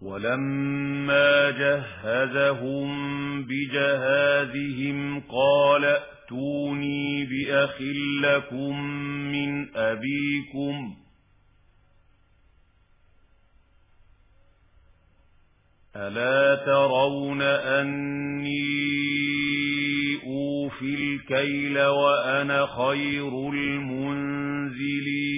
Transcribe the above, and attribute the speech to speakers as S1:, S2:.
S1: ولما جهزهم بجهازهم قال ائتوني بأخ لكم من أبيكم ألا ترون أني أوفي الكيل وأنا خير المنزلين